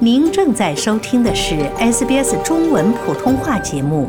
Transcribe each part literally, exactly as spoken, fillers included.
您正在收听的是 S B S 中文普通话节目。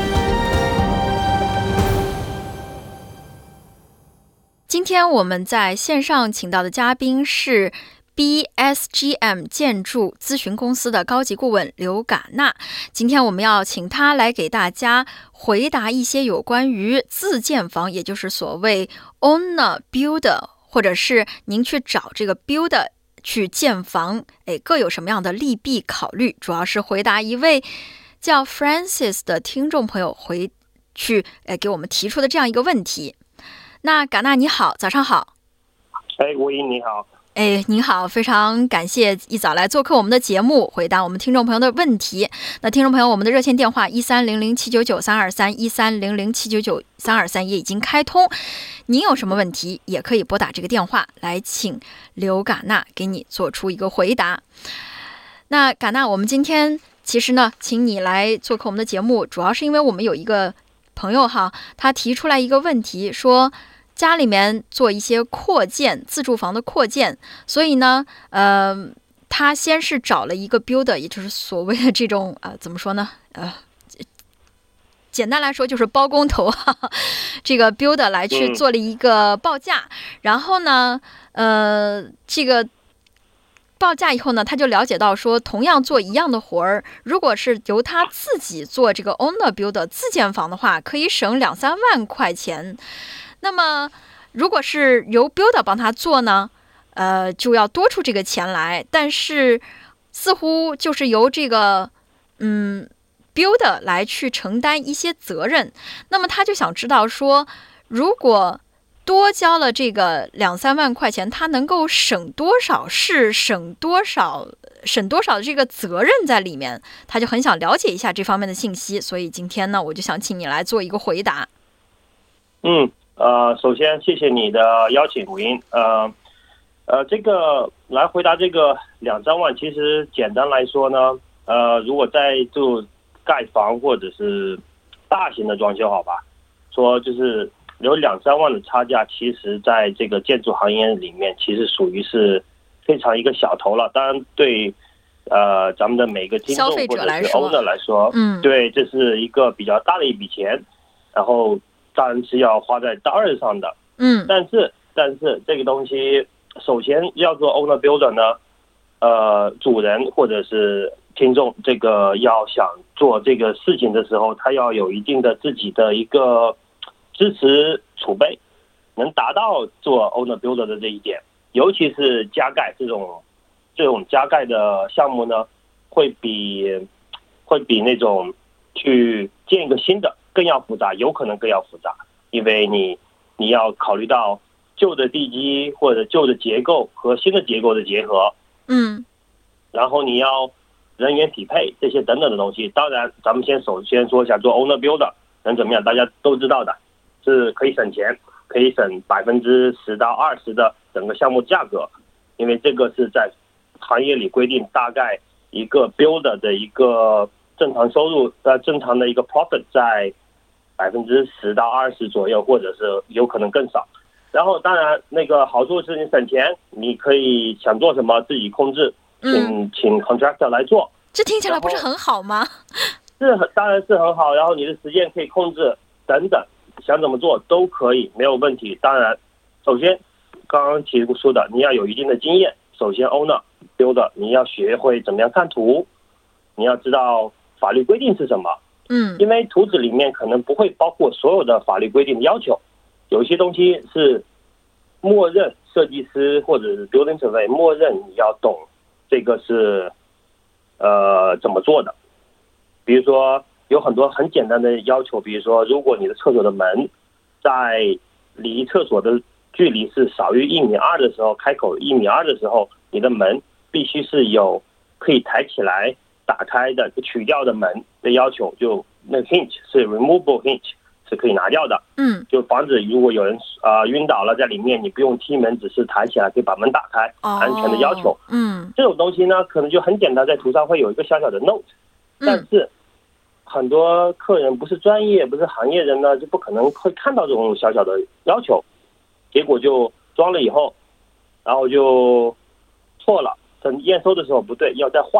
今天我们在线上请到的嘉宾是 B S G M 建筑咨询公司的高级顾问刘嘎纳。今天我们要请他来给大家回答一些有关于自建房，也就是所谓 owner builder， 或者是您去找这个 builder去建房，哎，各有什么样的利弊考虑？主要是回答一位叫 Francis 的听众朋友回去哎给我们提出的这样一个问题。那嘎纳你好，早上好。 哎，吴英你好。 哎，您好，非常感谢一早来做客我们的节目，回答我们听众朋友的问题。那听众朋友，我们的热线电话一三零零七九九三二三一三零零七九九三二三也已经开通，您有什么问题也可以拨打这个电话来，请刘嘎纳给你做出一个回答。那嘎纳，我们今天其实呢，请你来做客我们的节目，主要是因为我们有一个朋友哈，他提出来一个问题，说家里面做一些扩建，自住房的扩建，所以呢，呃，他先是找了一个 builder， 也就是所谓的这种呃，怎么说呢，呃，简单来说就是包工头哈哈，这个 builder 来去做了一个报价，嗯、然后呢，呃，这个报价以后呢，他就了解到说，同样做一样的活儿，如果是由他自己做这个 owner builder 自建房的话，可以省两三万块钱。那么如果是由 builder 帮他做呢，呃，就要多出这个钱来，但是似乎就是由这个嗯 builder 来去承担一些责任。那么他就想知道说，如果多交了这个两三万块钱，他能够省多少，是省多少，省多少的这个责任在里面，他就很想了解一下这方面的信息。所以今天呢，我就想请你来做一个回答。 嗯。呃，首先谢谢你的邀请，吴英。呃，呃，这个来回答这个两三万，其实简单来说呢，呃，如果在就盖房或者是大型的装修，好吧，说就是有两三万的差价，其实在这个建筑行业里面，其实属于是非常一个小头了。当然对，呃，咱们的每个听众或者是 owner 来说， 嗯， 对，这是一个比较大的一笔钱，然后当然是要花在刀刃上的， 嗯， 但是但是这个东西，首先要做 owner builder 呢，呃，主人或者是听众，这个要想做这个事情的时候，他要有一定的自己的一个支持储备，能达到做 owner builder 的这一点，尤其是加盖这种这种加盖的项目呢，会比会比那种去建一个新的更要复杂，有可能更要复杂，因为你你要考虑到旧的地基或者旧的结构和新的结构的结合， 嗯， 然后你要人员匹配这些等等的东西。当然，咱们先首先说一下做 owner builder 能怎么样，大家都知道的，是可以省钱，可以省百分之十到二十的整个项目价格，因为这个是在行业里规定，大概一个 builder 的一个正常收入呃正常的一个 profit 在百分之十到二十左右，或者是有可能更少。然后当然那个好处是你省钱，你可以想做什么自己控制，请、嗯、请 contractor 来做。 这听起来不是很好吗？ 是，当然是很好。然后你的时间可以控制等等，想怎么做都可以，没有问题。当然，首先刚刚提出的你要有一定的经验。首先 owner builder 你要学会怎么样看图，你要知道法律规定是什么。 嗯， 因为图纸里面可能不会包括所有的法律规定的要求，有一些东西是默认设计师或者是 building survey 默认你要懂这个是呃怎么做的。比如说有很多很简单的要求，比如说如果你的厕所的门在离厕所的距离是少于一米二的时候，开口一米二的时候，你的门必须是有可以抬起来打开的取掉的门的要求，就那个 hinge 是 removable hinge 是可以拿掉的， 嗯， 就防止如果有人啊、呃、晕倒了在里面，你不用踢门，只是抬起来可以把门打开， 哦、 安全的要求。 嗯， 这种东西呢，可能就很简单，在图上会有一个小小的 note，、嗯、但是很多客人不是专业不是行业人呢，就不可能会看到这种小小的要求，结果就装了以后，然后就错了，等验收的时候不对，要再换。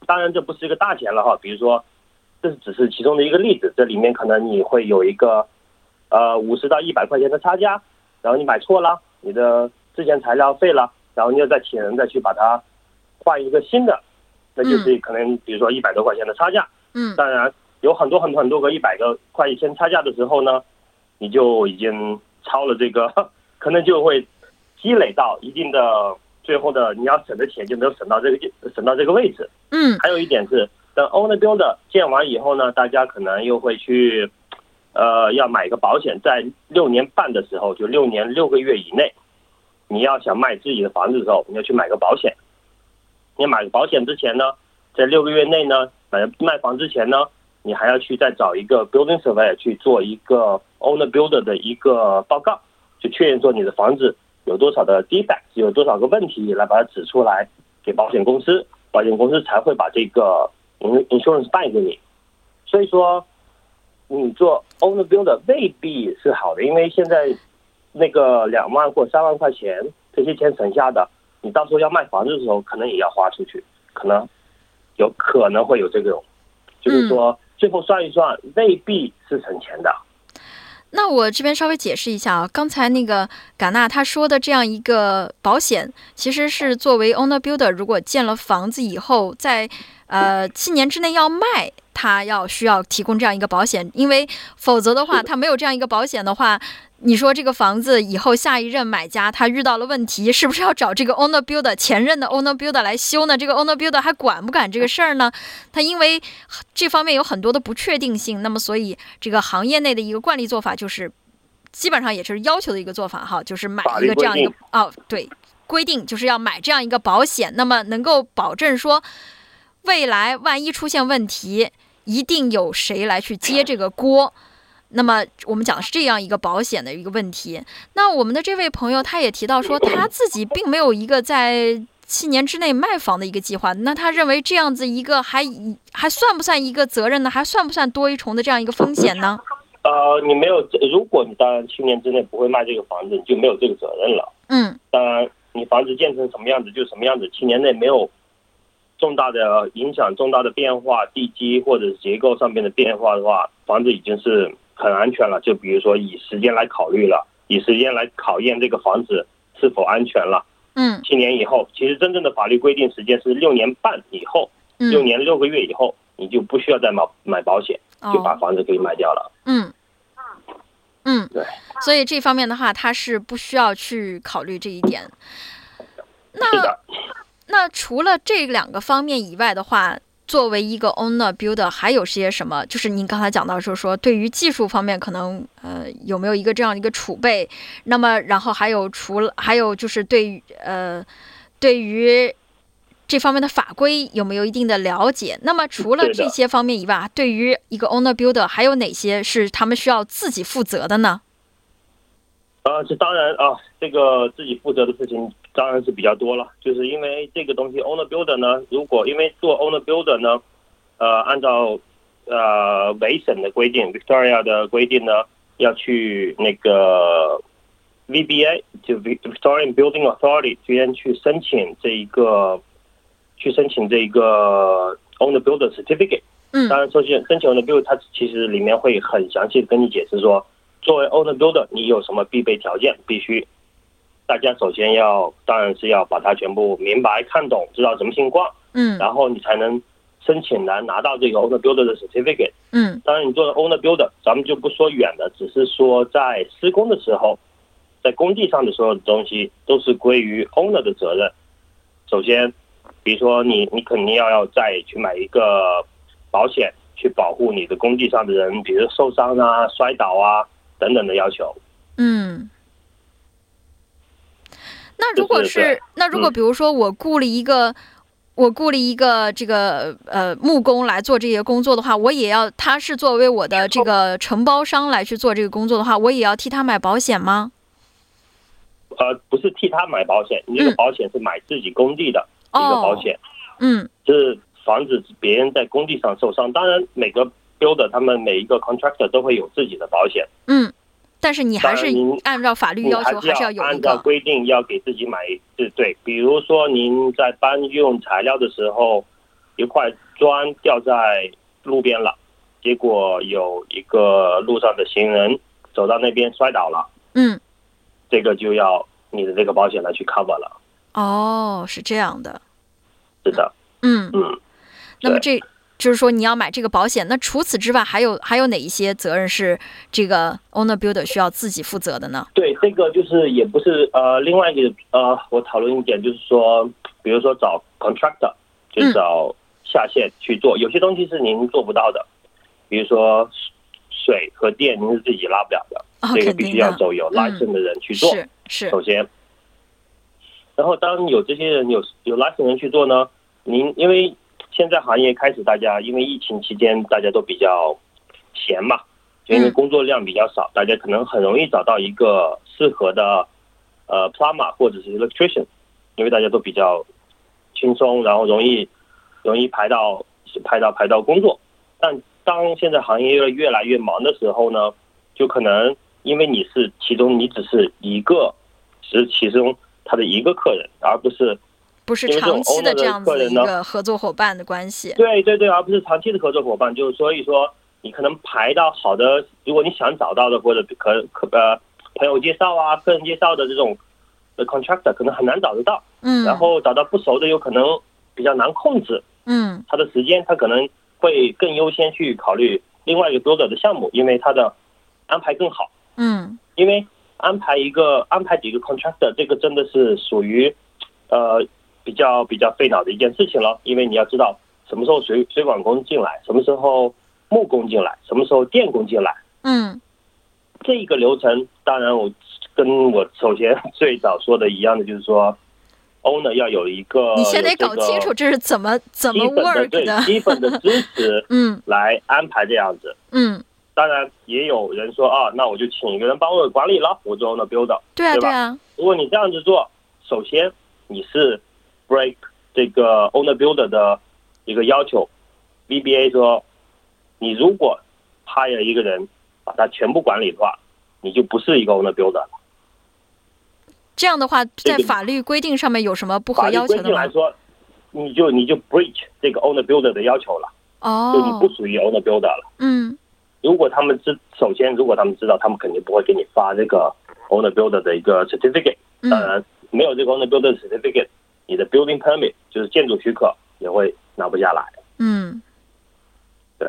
当然这不是一个大钱了哈，比如说这只是其中的一个例子，这里面可能你会有一个呃五十到一百块钱的差价，然后你买错了，你的之前材料废了，然后你又再请人再去把它换一个新的，那就是可能比如说一百多块钱的差价。 嗯， 当然有很多很多很多个一百个块钱差价的时候呢，你就已经超了这个，可能就会积累到一定的，最后的你要省的钱就没有省到这个省到这个位置。 嗯， 还有一点是，等 owner builder 建完以后呢，大家可能又会去，呃，要买个保险，在六年半的时候，就六年六个月以内，你要想卖自己的房子的时候，你要去买个保险。你买个保险之前呢，在六个月内呢，买卖房之前呢，你还要去再找一个 building surveyor 去做一个 owner builder 的一个报告，去确认说你的房子有多少的 defect， 有多少个问题，来把它指出来给保险公司，保险公司才会把这个 insurance 办给你。所以说，你做 owner builder 未必是好的，因为现在那个两万或三万块钱，这些钱省下的，你到时候要卖房子的时候，可能也要花出去，可能有可能会有这种，就是说最后算一算，未必是省钱的。 那我这边稍微解释一下啊，刚才那个嘎纳他说的这样一个保险，其实是作为 owner builder 如果建了房子以后，在呃七年之内要卖，他要需要提供这样一个保险，因为否则的话，他没有这样一个保险的话，你说这个房子以后下一任买家他遇到了问题，是不是要找这个 owner builder 前任的 owner builder 来修呢？这个 owner builder 还管不管这个事儿呢？他因为这方面有很多的不确定性，那么所以这个行业内的一个惯例做法就是，基本上也是要求的一个做法哈，就是买一个这样一个哦，对，规定就是要买这样一个保险，那么能够保证说，未来万一出现问题，一定有谁来去接这个锅。那么我们讲的是这样一个保险的一个问题。那我们的这位朋友他也提到说，他自己并没有一个在七年之内卖房的一个计划。那他认为这样子一个还还算不算一个责任呢？还算不算多一重的这样一个风险呢？ 呃，你没有，如果你当然七年之内不会卖这个房子，你就没有这个责任了。 嗯， 当然你房子建成什么样子就什么样子，七年内没有重大的影响、重大的变化，地基或者结构上面的变化的话，房子已经是很安全了。就比如说以时间来考虑了，以时间来考验这个房子是否安全了。 嗯， 七年以后，其实真正的法律规定时间是六年半以后， 嗯、 六年六个月以后，你就不需要再买买保险，就把房子给卖掉了。 嗯嗯， 对。 所以这方面的话，他是不需要去考虑这一点。那那除了这两个方面以外的话，作为一个 owner builder 还有些什么？就是您刚才讲到说说对于技术方面可能呃有没有一个这样一个储备？那么然后还有除了还有就是对于呃对于这方面的法规有没有一定的了解？那么除了这些方面以外，对于一个 owner builder 还有哪些是他们需要自己负责的呢？ 呃，这当然啊，这个自己负责的事情当然是比较多了，就是因为这个东西 owner builder 呢，如果因为做 owner builder 呢，呃，按照呃维省的规定 Victoria 的规定呢，要去那个 V B A 就 Victorian Building Authority 这边去申请这一个去申请这一个 owner builder certificate。 嗯， 当然首先申请 owner builder 它其实里面会很详细的跟你解释说，作为 owner builder 你有什么必备条件，必须大家首先要当然是要把它全部明白看懂，知道什么情况， 嗯， 然后你才能申请来拿到这个 owner builder 的 certificate。 嗯， 当然你做 owner builder 咱们就不说远的，只是说在施工的时候，在工地上的所有的东西都是归于 owner 的责任。首先比如说你你肯定要要再去买一个保险去保护你的工地上的人，比如受伤啊、摔倒啊等等的要求。 嗯，那如果是、就是、那如果比如说我雇了一个、嗯、我雇了一个这个呃木工来做这些工作的话，我也要他是作为我的这个承包商来去做这个工作的话，我也要替他买保险吗？ 呃，不是替他买保险，你这个保险是买自己工地的一个保险。 嗯， 就是防止别人在工地上受伤。当然每个 builder 他们每一个 contractor 都会有自己的保险。 嗯，但是你还是按照法律要求还是要有一个按照规定要给自己买。对对，比如说您在搬运材料的时候， 一块砖掉在路边了，结果有一个路上的行人走到那边摔倒了， 嗯， 这个就要你的这个保险来去 cover 了。 哦，是这样的。 是的。 嗯嗯。 那么这就是说你要买这个保险，那除此之外还有还有哪一些责任是这个 owner builder 需要自己负责的呢？ 对，这个就是也不是呃另外一个呃我讨论一点就是说，比如说找 contractor 就找下线去做，嗯、有些东西是您做不到的，比如说水和电您是自己拉不了的， 哦、 这个必须要走有 license 的人去做。 嗯、是是。 首先，然后当有这些人有有 license 人去做呢，您因为现在行业开始大家因为疫情期间大家都比较闲嘛，就因为工作量比较少，大家可能很容易找到一个适合的呃 plumber 或者是 electrician， 因为大家都比较轻松，然后容易容易排到排到排到工作。但当现在行业越来越忙的时候呢，就可能因为你是其中你只是一个只是其中他的一个客人，而不是不是长期的这样子的一个合作伙伴的关系。 对对对，而不是长期的合作伙伴。就是所以说，你可能排到好的，如果你想找到的或者可可呃朋友介绍啊、个人介绍的这种的 contractor， 可能很难找得到。 嗯。 然后找到不熟的，有可能比较难控制。 嗯。 他的时间，他可能会更优先去考虑另外一个 builder 的项目，因为他的安排更好。 嗯。 因为安排一个安排几个 contractor， 这个真的是属于呃。比较比较费脑的一件事情了，因为你要知道什么时候水水管工进来，什么时候木工进来，什么时候电工进来。 嗯， 这一个流程，当然我跟我首先最早说的一样的，就是说 owner 要有一个你先得搞清楚这是怎么怎么 work 的， 基本的支持， 嗯， 来安排这样子。 嗯， 当然也有人说啊，那我就请一个人帮我管理了，我做 owner builder， 对啊对吧？ 对啊。 如果你这样子做，首先你是break 这个 owner builder 的一个要求 ，V B A 说，你如果 hire 一个人把他全部管理的话，你就不是一个 owner builder 了。 这样的话，在法律规定上面有什么不合要求的吗？ 法律规定来说，你就你就 breach 这个 owner builder 的要求了。 哦。 就你不属于 owner builder 了。 嗯。 如果他们知，首先如果他们知道，他们肯定不会给你发这个 owner builder 的一个 certificate。当然，没有这个 owner builder certificate。你的 building permit 就是建筑许可也会拿不下来。 嗯， 对。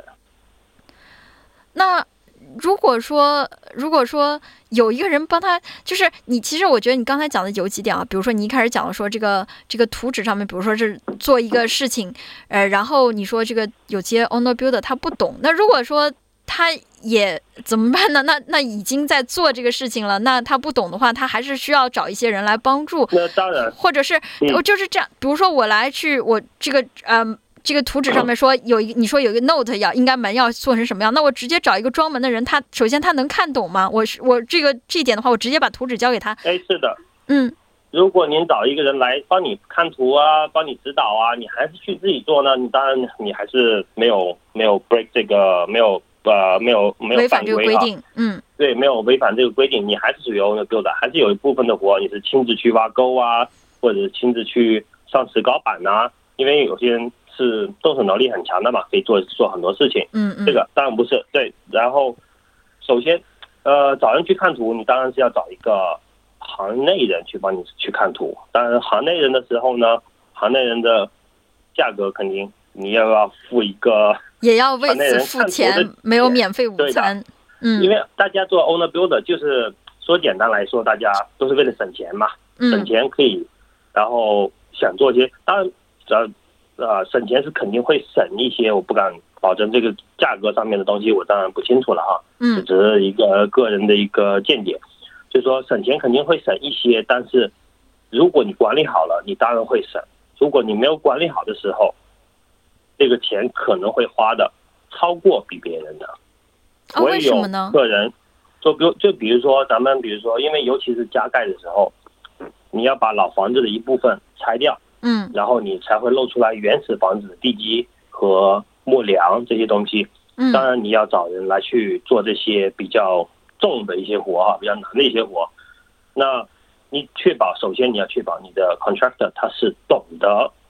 那如果说如果说有一个人帮他，就是你其实我觉得你刚才讲的有几点啊，比如说你一开始讲的说这个这个图纸上面，比如说是做一个事情，呃，然后你说这个有些 owner builder 他不懂，那如果说他也怎么办呢？那那已经在做这个事情了，那他不懂的话，他还是需要找一些人来帮助。 那当然， 或者是我就是这样，比如说我来去我这个呃这个图纸上面说有一个，你说有一个 note 要应该门要做成什么样，那我直接找一个装门的人，他首先他能看懂吗？我是我这个这一点的话，我直接把图纸交给他。 哎，是的， 嗯。 如果您找一个人来帮你看图啊，帮你指导啊，你还是去自己做呢？你当然你还是没有没有 break 这个没有。呃，没有没有违反这个规定，嗯， 对，没有违反这个规定，你还是属于 owner builder，还是有一部分的活你是亲自去挖沟啊，或者是亲自去上石膏板啊，因为有些人是动手能力很强的嘛，可以做做很多事情， 嗯嗯， 这个当然不是对。然后，首先，呃，找人去看图，你当然是要找一个行内人去帮你去看图。当然，行内人的时候呢，行内人的价格肯定你要要付一个。 也要为此付钱，没有免费午餐。嗯， 因为大家做 owner builder 就是说简单来说，大家都是为了省钱嘛， 嗯、 省钱可以，然后想做一些，当然，呃呃，省钱是肯定会省一些，我不敢保证这个价格上面的东西，我当然不清楚了哈， 嗯， 只是一个个人的一个见解，就是说省钱肯定会省一些，但是如果你管理好了，你当然会省；如果你没有管理好的时候，这个钱可能会花的超过比别人的。 哦，为什么呢？ 个人就比如就比如说咱们比如说，因为尤其是加盖的时候，你要把老房子的一部分拆掉， 嗯， 然后你才会露出来原始房子的地基和木梁这些东西。 嗯， 当然你要找人来去做这些比较重的一些活啊，比较难的一些活。那你确保首先你要确保你的 contractor 他是懂得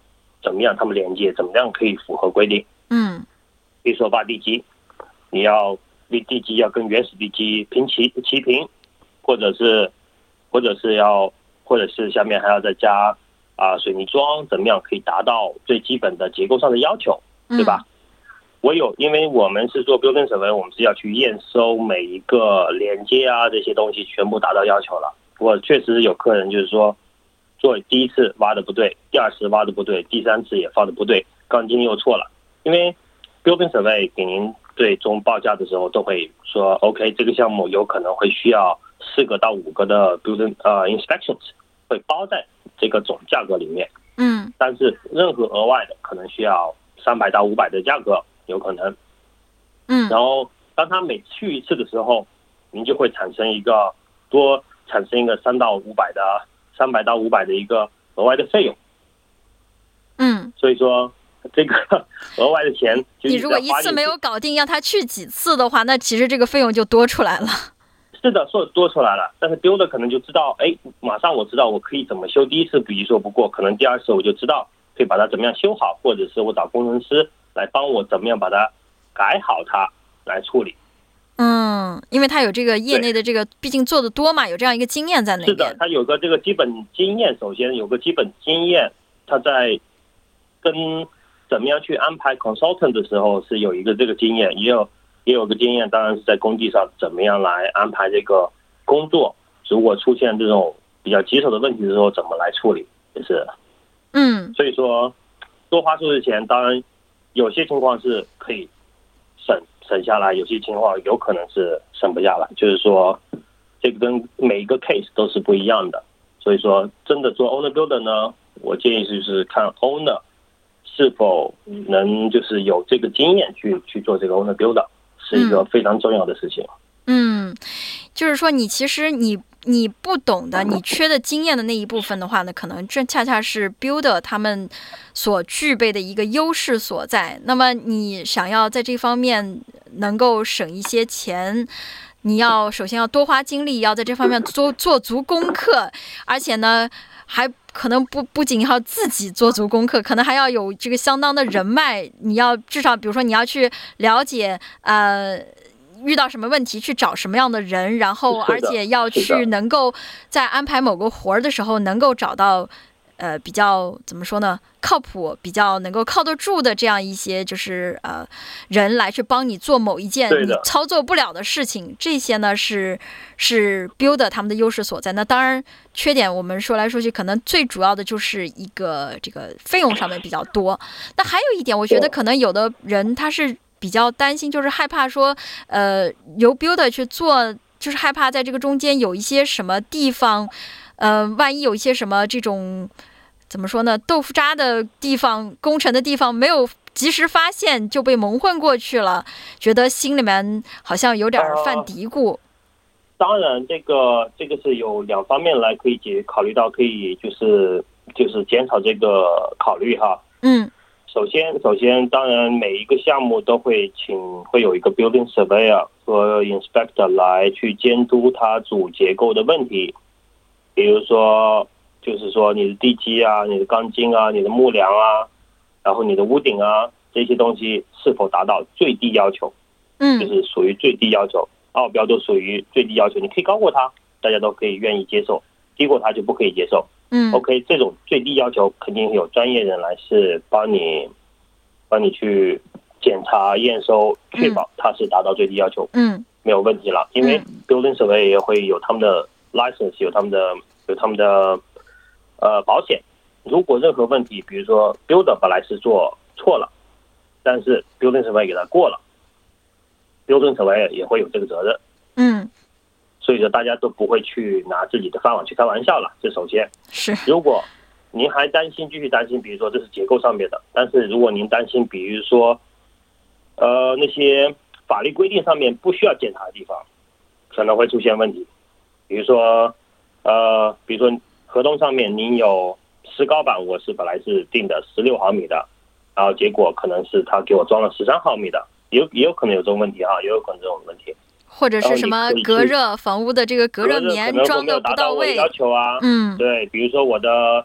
怎么样他们连接，怎么样可以符合规定。 嗯， 比如说挖地基，你要地地基要跟原始地基平齐齐平，或者是或者是要或者是下面还要再加啊水泥桩，怎么样可以达到最基本的结构上的要求，对吧？嗯，唯有因为我们是做标准审核，我们是要去验收每一个连接啊这些东西全部达到要求了。我确实有客人就是说，做第一次挖的不对，第二次挖的不对，第三次也挖的不对，钢筋又错了。因为标准审核给您最终报价的时候都会说 ，OK， 这个项目有可能会需要四个到五个的 building 呃 inspections 会包在这个总价格里面。 嗯， 但是任何额外的可能需要三百到五百的价格有可能。 嗯， 然后当他每去一次的时候，您就会产生一个多产生一个三到五百的三百到五百的一个额外的费用。 嗯， 所以说这个额外的钱就你如果一次没有搞定，让他去几次的话，那其实这个费用就多出来了。 是的，说多出来了，但是丢的可能就知道，哎，马上我知道我可以怎么修。第一次比如说不过，可能第二次我就知道可以把它怎么样修好，或者是我找工程师来帮我怎么样把它改好它来处理。 嗯，因为他有这个业内的这个，毕竟做的多嘛，有这样一个经验在那边。 是的，他有个这个基本经验，首先有个基本经验，他在跟怎么样去安排 consultant 的时候是有一个这个经验，也有也有个经验，当然是在工地上怎么样来安排这个工作，如果出现这种比较棘手的问题的时候怎么来处理，就是， 嗯， 所以说多花出的钱，当然有些情况是可以省省下来，有些情况有可能是省不下来，就是说这个跟每一个 case 都是不一样的。所以说真的做 owner builder 呢，我建议就是看 owner 是否能就是有这个经验去去做这个 owner builder， 是一个非常重要的事情。 嗯，就是说你其实你你不懂的，你缺的经验的那一部分的话呢，可能这恰恰是 builder 他们所具备的一个优势所在。那么你想要在这方面能够省一些钱，你要首先要多花精力，要在这方面做做足功课，而且呢还可能不不仅要自己做足功课，可能还要有这个相当的人脉。你要至少比如说你要去了解呃遇到什么问题去找什么样的人，然后而且要去能够在安排某个活儿的时候能够找到呃比较怎么说呢，靠谱、比较能够靠得住的这样一些就是呃人来去帮你做某一件你操作不了的事情。这些呢是是 builder 他们的优势所在。那当然缺点我们说来说去，可能最主要的就是一个这个费用上面比较多。那还有一点，我觉得可能有的人他是比较担心，就是害怕说，呃，由 builder 去做，就是害怕在这个中间有一些什么地方，呃，万一有一些什么这种怎么说呢，豆腐渣的地方、工程的地方没有及时发现，就被蒙混过去了，觉得心里面好像有点犯嘀咕。呃、 当然，这个这个是有两方面来可以解考虑到，可以就是就是减少这个考虑哈。 嗯。 首先，首先，当然，每一个项目都会请会有一个 building surveyor 和 inspector 来去监督它主结构的问题，比如说，就是说你的地基啊、你的钢筋啊、你的木梁啊，然后你的屋顶啊这些东西是否达到最低要求， 嗯， 就是属于最低要求，奥标都属于最低要求，你可以高过它，大家都可以愿意接受，低过它就不可以接受。 嗯 ，OK， 这种最低要求肯定有专业人来是帮你，帮你去检查验收，确保它是达到最低要求， 嗯， 没有问题了。因为 building survey 也会有他们的 license， 有他们的有他们的呃保险。如果任何问题，比如说 builder 本来是做错了，但是 building survey 给他过了 ，building survey 也会有这个责任。 嗯。 所以说大家都不会去拿自己的饭碗去开玩笑了，这首先是。 如果您还担心，继续担心，比如说这是结构上面的，但是如果您担心，比如说，呃，那些法律规定上面不需要检查的地方，可能会出现问题。比如说，呃，比如说合同上面您有石膏板，我是本来是定的十六毫米的，然后结果可能是他给我装了十三毫米的，也有也有可能有这种问题哈，也有可能这种问题。 或者是什么隔热房屋的这个隔热棉装的不到位， 要求啊， 嗯， 对，比如说我的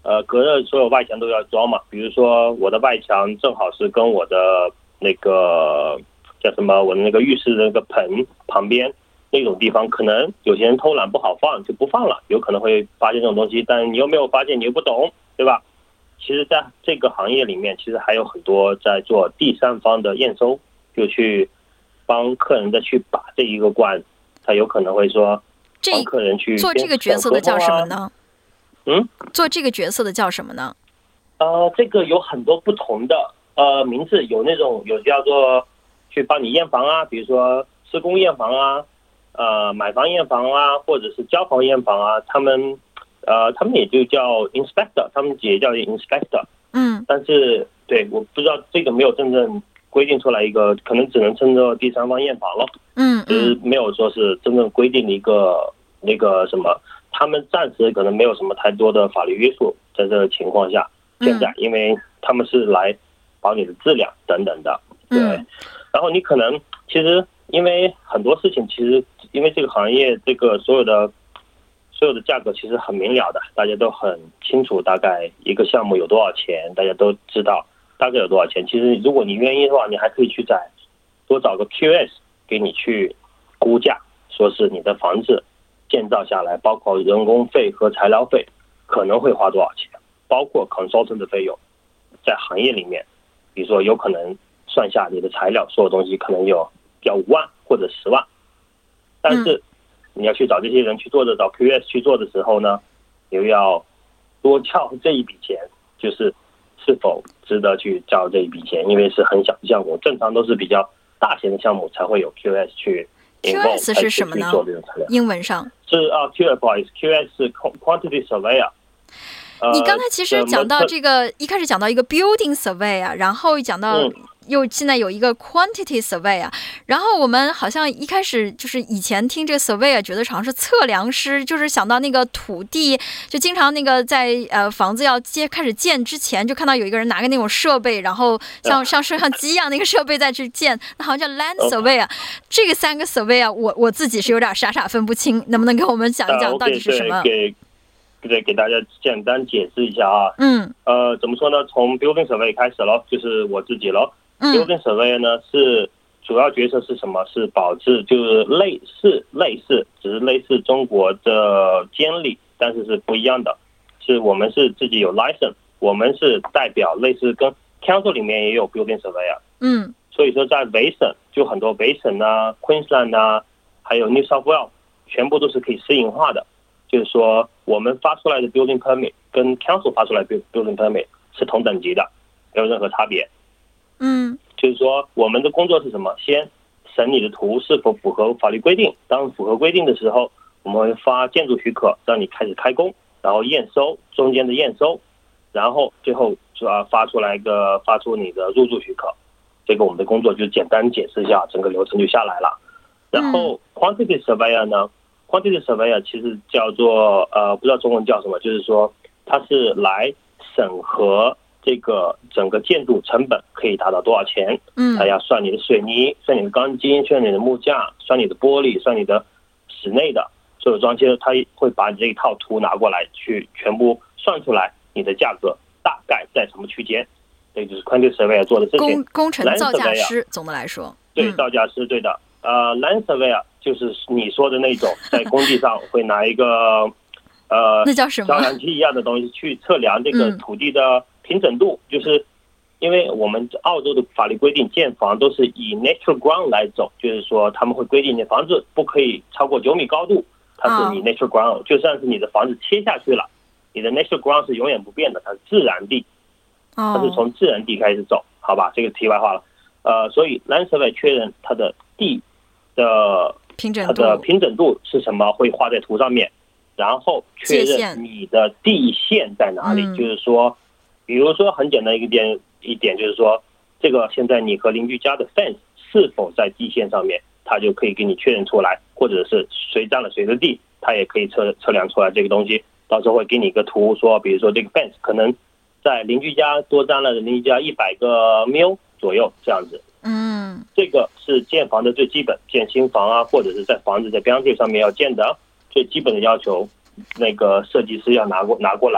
呃隔热所有外墙都要装嘛，比如说我的外墙正好是跟我的那个叫什么，我的那个浴室的那个盆旁边那种地方，可能有些人偷懒不好放就不放了，有可能会发现这种东西，但你又没有发现，你又不懂，对吧？其实在这个行业里面，其实还有很多在做第三方的验收，就去帮客人再去把这一个关，他有可能会说帮客人去做这个角色的叫什么呢？ 嗯， 做这个角色的叫什么呢？ 呃，这个有很多不同的呃名字，有那种有叫做去帮你验房啊，比如说施工验房啊，呃买房验房啊，或者是交房验房啊，他们呃他们也就叫 inspector， 他们也叫 inspector。 嗯， 但是对，我不知道这个没有真正规定出来一个，可能只能称作第三方验房了。 嗯嗯， 就是没有说是真正规定的一个那个什么，他们暂时可能没有什么太多的法律约束，在这个情况下，现在因为他们是来保你的质量等等的，对。 嗯、 然后你可能其实因为很多事情，其实因为这个行业这个所有的所有的价格其实很明了的，大家都很清楚，大概一个项目有多少钱，大家都知道大概有多少钱。其实如果你愿意的话，你还可以去再多找个 Q S 给你去估价，说是你的房子建造下来，包括人工费和材料费可能会花多少钱，包括 consultant 的费用，在行业里面，比如说有可能算下你的材料所有东西可能有要五万或者十万，但是你要去找这些人去做的，找 Q S 去做的时候呢，又要多交这一笔钱，就是是否值得去交这一笔钱，因为是很小的项目，正常都是比较大型的项目才会有 Q S 去 Q S 是什么呢？英文上是啊 Q S 不好意思 Q S 是 quantity surveyor。 你刚才其实讲到这个，一开始讲到一个 building survey 啊，然后讲到又现在有一个 quantity survey 啊，然后我们好像一开始就是以前听这个 survey 啊，觉得好像是测量师，就是想到那个土地，就经常那个在呃房子要接开始建之前，就看到有一个人拿个那种设备，然后像像摄像机一样那个设备再去建，那好像叫 land survey 啊。这个三个 survey 啊，我我自己是有点傻傻分不清，能不能给我们讲一讲到底是什么？ 对，给大家简单解释一下啊。 嗯。 呃，怎么说呢？从 building survey 开始咯，就是我自己咯。 嗯。 building survey 呢是主要角色是什么？是保质，就是类似类似，只是类似中国的监理，但是是不一样的。是我们是自己有 license， 我们是代表类似跟 council 里面也有 building survey 啊。 嗯。 所以说在维省就很多维省啊、Queensland 啊，还有 New South Wales， 全部都是可以私营化的。就是说，我们发出来的 building permit 跟 council 发出来的 building permit 是同等级的，没有任何差别。 嗯， 就是说，我们的工作是什么？先审你的图是否符合法律规定，当符合规定的时候，我们会发建筑许可，让你开始开工，然后验收中间的验收，然后最后就要发出来一个发出你的入住许可。这个我们的工作就简单解释一下，整个流程就下来了。然后 quantity surveyor 呢？quantity surveyor 其实叫做呃，不知道中文叫什么，就是说它是来审核这个整个建筑成本可以达到多少钱。 嗯， 它要算你的水泥，算你的钢筋，算你的木架，算你的玻璃，算你的室内的所有装修，它会把你这一套图拿过来，去全部算出来你的价格大概在什么区间。这就是 quantity surveyor 做的事情。 工工程造价师，总的来说， 对，造价师，对的。呃 ，land surveyor 就是你说的那种，在工地上会拿一个呃， 那叫什么？ 测量机一样的东西去测量这个土地的平整度。嗯、就是因为我们澳洲的法律规定，建房都是以 natural ground 来走，就是说他们会规定你的房子不可以超过九米高度，它是以 natural ground，、哦、就算是你的房子切下去了，你的 natural ground 是永远不变的，它是自然地，它是从自然地开始走，好吧？这个题外话了。呃，所以 land survey 确认它的地的它的平整度是什么，会画在图上面，然后确认你的地线在哪里。就是说，比如说很简单一个点一点，就是说，这个现在你和邻居家的 fence 是否在地线上面，它就可以给你确认出来，或者是谁占了谁的地，它也可以测测量出来这个东西。到时候会给你一个图，说，比如说这个 fence 可能在邻居家多占了邻居家一百个 mil 左右这样子。 嗯， 这个是建房的最基本，建新房啊，或者是在房子在标志上面要建的最基本的要求，那个设计师要拿过拿过来，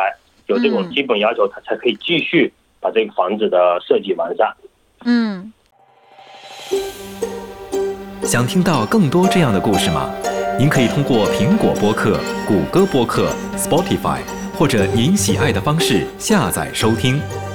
有这种基本要求，他才可以继续把这个房子的设计完善。 嗯。 想听到更多这样的故事吗？您可以通过苹果播客、谷歌播客、Spotify 或者您喜爱的方式下载收听。